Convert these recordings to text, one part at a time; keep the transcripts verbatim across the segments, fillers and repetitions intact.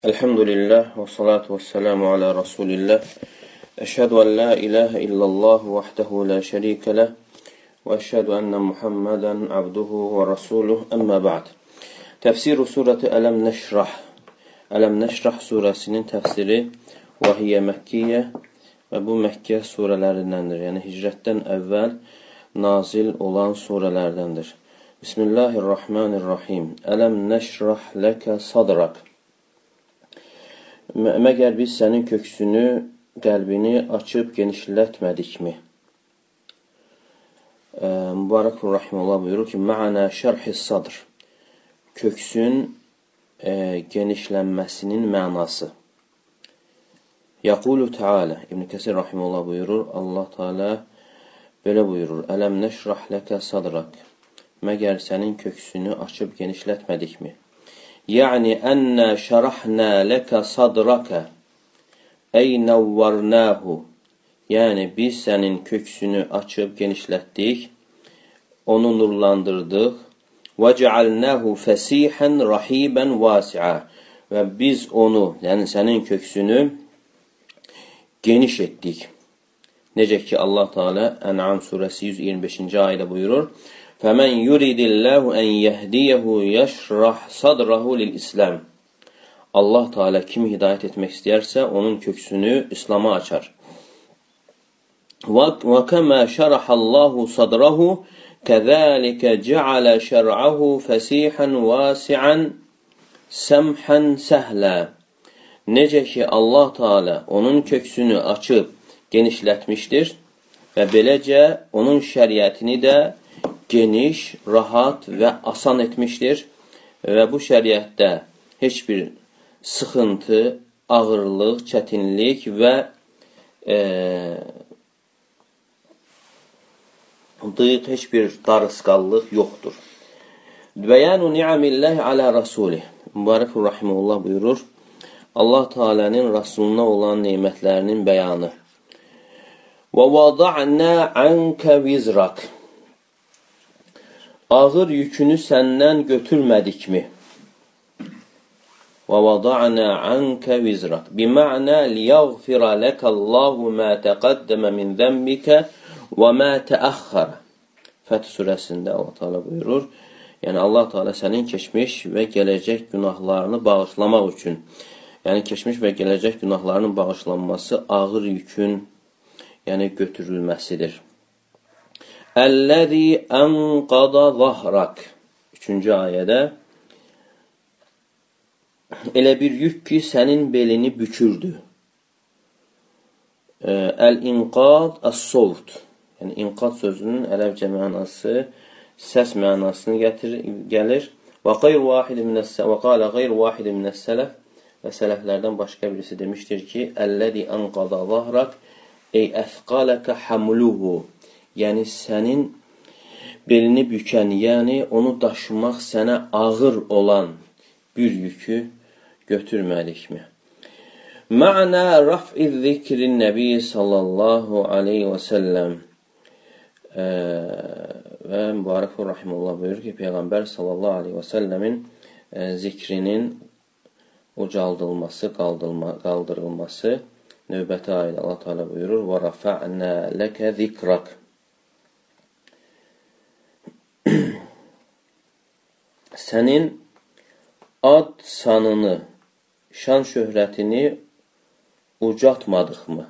Elhamdülillah və salatu və selamu alə Rasulillah. Əşhədu ən la ilahə illallah vahdehu la şərikə ləh və əşhədu ənə Muhammədən abduhu və rasuluh. Əmmə ba'd. Təfsiru surəti Ələm Nəşrah. Ələm Nəşrah surəsinin təfsiri və hiyə Məkkiyyə və bu Məkkə surələrindəndir. Yəni hicrətdən əvvəl nazil olan surələrdəndir. Bismillahirrahmanirrahim. Ələm Nəşrah ləkə sadrak. Məgər biz sənin köksünü, qəlbini açıb genişlətmədikmi? Mübarəkun Rahimullah buyurur ki, Mə'anə şərh-i sadr. Köksün e, genişlənməsinin mənası. Yaqulu Teala. İbn Kəsir Rahimullah buyurur, Allah Teala belə buyurur. Ələm nəşrah ləkə sadrak. Məgər sənin köksünü açıb genişlətmədikmi? Yəni ənnə şərəhnə ləkə sadrakə ey nəvvarnəhu. Yəni biz sənin köksünü açıb genişlətdik, onu nurlandırdıq. Və cəalnəhu fəsihən rahibən vasi'a. Və biz onu, yəni sənin köksünü geniş etdik. Necə ki Allah Teala Ən'am surəsi yüz iyirmi beşinci ayədə buyurur. فَمَنْ يُرِدِ اللّٰهُ اَنْ يَهْدِيَهُ يَشْرَحْ صَدْرَهُ لِلْإِسْلَامِ. Allah Teala kimi hidayət etmək istəyərsə, onun köksünü İslam'a açar. وَكَمَا شَرَحَ اللّٰهُ صَدْرَهُ كَذَٰلِكَ جَعَلَ شَرْعَهُ فَسِيحًا وَاسِعًا سَمْحًا سَهْلًا. Necə ki Allah Teala onun köksünü açıb genişlətmişdir və beləcə onun şəriətini də geniş, rahat və asan etmişdir və bu şəriətdə heç bir sıxıntı, ağırlıq, çətinlik və e, dıyıq, heç bir darısqallıq yoxdur. Bəyanu ni'amillahi alə rasulih. Mübarəkun Rahimullah buyurur, Allah Teala'nın Rasuluna olan neymətlərinin bəyanı. Və vada'nə ankə vizrak. Ağır yükünü səndən götürmədikmi? Və vada'nə ankə vizrak. Bimə'nə liyəğfirə ləkəllahu mə təqəddəmə min zəmbikə və mə təəxxərə. Fəth surəsində Allah Teala buyurur. Yəni Allah Teala sənin keçmiş və gələcək günahlarını bağışlamaq üçün. Yəni keçmiş və gələcək günahlarının bağışlanması ağır yükün yəni götürülməsidir. Əl-ləzi ənqada zahrak. Üçüncü ayədə elə bir yük ki, sənin belini bükürdü. Əl-inqad əs-sovt. Yəni, inqad sözünün ərəbcə mənası səs mənasını gətirir, gəlir. Və qalə qeyr vahid minəs-sələf. Və sələflərdən başqa birisi demişdir ki, Əl-ləzi ənqada zahrak ey əfqaləkə hamluhu. Yəni, sənin belini bükən, yəni onu daşımaq sənə ağır olan bir yükü götürmədikmi? Mə'nə raf'i zikrin nəbi sallallahu aleyhi və səlləm. E, və Mübarəkun Rahimullah buyurur ki, Peyğəmbər sallallahu aleyhi və səlləmin e, zikrinin ucaldılması, qaldırılması növbəti ayda Allah Teala buyurur. Və rafa'nə ləkə zikrak. Sənin ad sanını, şan şöhrətini ucatmadıqmı?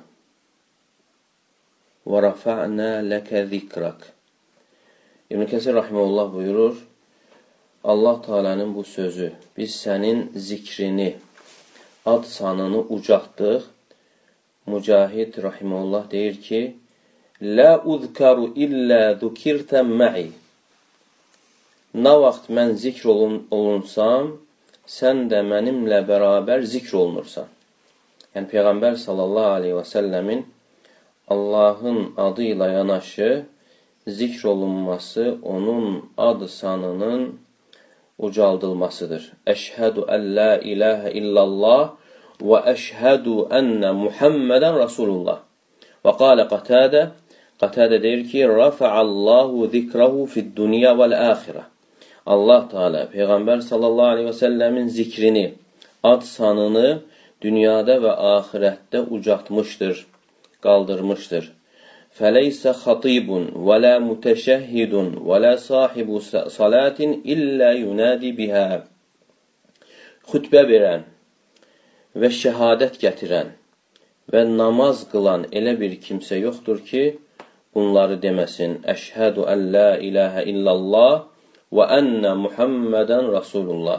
Və rafa'nə ləkə zikrak. İbn Kəsir Rahimullah buyurur, Allah Teala'nın bu sözü, biz sənin zikrini, ad sanını ucatdıq. Mücahid Rahimullah deyir ki, Lə uzkaru illə zukirtə mə'i. Nə vaxt mən zikr olun, olunsam, sən də mənimlə bərabər zikr olunursan. Yəni, Peyğəmbər sallallahu aleyhi və səlləmin Allahın adı ilə yanaşı zikr olunması onun ad sanının ucaldılmasıdır. Əşhədu ən la ilahə illallah və əşhədu ənə Muhammədən Rasulullah. Və qalə Qatədə, Qatədə deyir ki, Rafa'allahu zikrahu fid-dunya vəl-əxirə. Allah Teala Peyğəmbər sallallahu aleyhi və səlləmin zikrini, ad sanını dünyada və axirətdə ucatmışdır, qaldırmışdır. فَلَيْسَ خَطِيبٌ وَلَا مُتَشَهِّدٌ وَلَا صَاحِبُ صَلَاتٍ إِلَّا يُنَادِ بِهَا Xütbə verən və şəhadət gətirən və namaz qılan elə bir kimsə yoxdur ki, bunları deməsin. Əşhədu ən la ilahə illallah və ənə Muhammədən Rasulullah.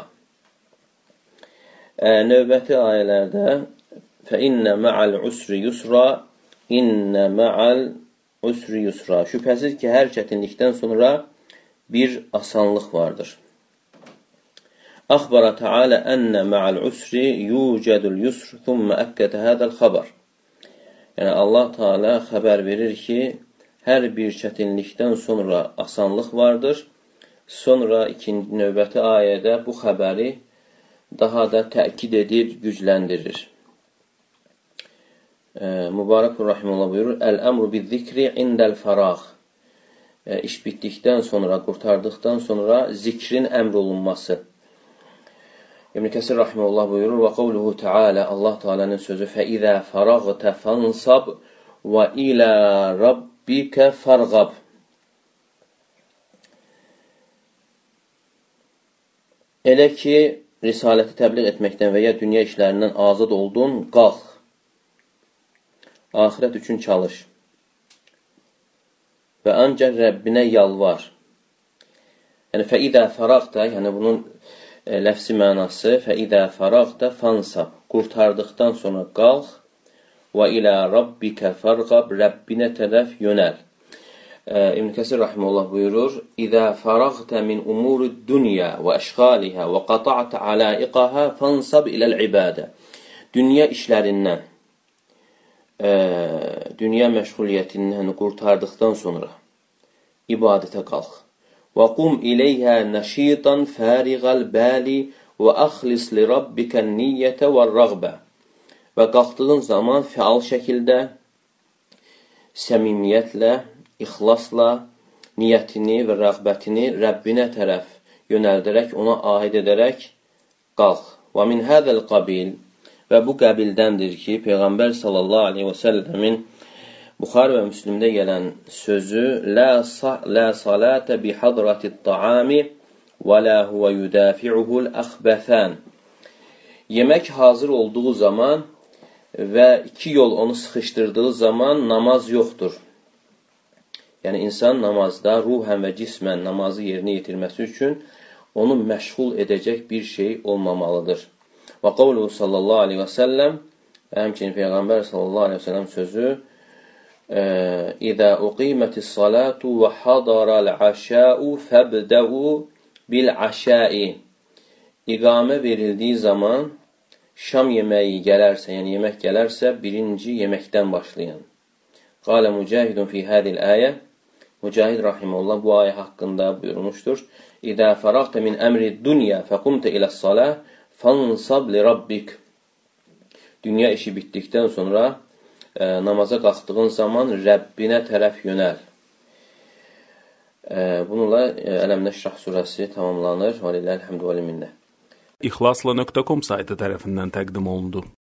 E, növbəti ayələrdə فَإِنَّ مَعَ الْعُسْرِ يُسْرًا إِنَّ مَعَ الْعُسْرِ يُسْرًا Şübhəsiz ki, hər çətinlikdən sonra bir asanlıq vardır. Əxbara Teala enne ma'al usri yucadul yusr thumma akkada hadal xəbar. Yəni Allah Teala xəbər verir ki, hər bir çətinlikdən sonra asanlıq vardır. Sonra ikinci növbəti ayədə bu xəbəri daha da təkid edir, gücləndirir. E, Mübarək Rahimullah buyurur: "Əl-əmru biz-zikri indəl farağ." E, iş bitdikdən sonra, qurtardıqdan sonra zikrin əmr olunması. İbn Kəsir Rahimullah buyurur: "Və qavluhu Teala" Allah Teala'nın sözü: "Fəizə farağtə fansab və ilə rabbikə farğab." Elə ki, risaləti təbliğ etməkdən və ya dünya işlərindən azad oldun, qalx. Axirət üçün çalış. Və ancaq Rəbbinə yalvar. Yəni, fəidə faraqda, yəni bunun e, ləfsi mənası, fəidə faraqda fansab, qurtardıqdan sonra qalx, və ilə rabbikə farqab, Rəbbinə tərəf yönəl. E, İbn Kəsir Rahimullah buyurur: "İzə faraqtə min umurud dünya və əşğalihə və qata'tə alaiqəhə fansab iləl ibadə." Dünya işlərindən, e, dünya məşğuliyyətindən qurtardıqdan sonra ibadətə qalx. Və qum iləyhə nəşitan fəriqəl bəli və əxlis li rabbikən niyyətə və rəğbə. Və qalxdığın zaman fəal şəkildə, səmimiyyətlə, ixlasla, niyyətini və rəğbətini Rəbbinə tərəf yönəldərək, ona aid edərək qalx. Və min hədəl qabil və bu qəbildəndir ki, Peyğəmbər sallallahu aleyhi və səlləmin Buxari və Müslimdə gələn sözü "La, la salata bi hadratit ta'ami və la huwa yudafi'uhul əxbəfən." Yemək hazır olduğu zaman və iki yol onu sıxışdırdığı zaman namaz yoxdur. Yəni, insan namazda ruhən və cismən namazı yerinə yetirməsi üçün onu məşğul edəcək bir şey olmamalıdır. Və qavluhu sallallahu aleyhi və səlləm, həmçinin Peyğəmbər sallallahu aleyhi və səlləm sözü "İzə uqimətis salatu və hadaral aşa'u fəbdəu bil aşa'i." İqamə verildiyi zaman şam yeməyi gələrsə, yəni yemək gələrsə, birinci yeməkdən başlayan. Qalə Mücahidun fi hədil ayə. Mücahid Rahimullah bu ayə haqqında buyurmuşdur: "İzə faraqtə min əmri dünya fəqumtə iləs-salah fansab li rabbik." Dünya işi bitdikdən sonra e, namaza qalxdığın zaman Rəbbinə tərəf yönəl. E, bununla e, Ələm Nəşrah surəsi tamamlanır. Və lilləhilhəmdü və minnə. İxlasla nöqtə com saytı tərəfindən təqdim olundu.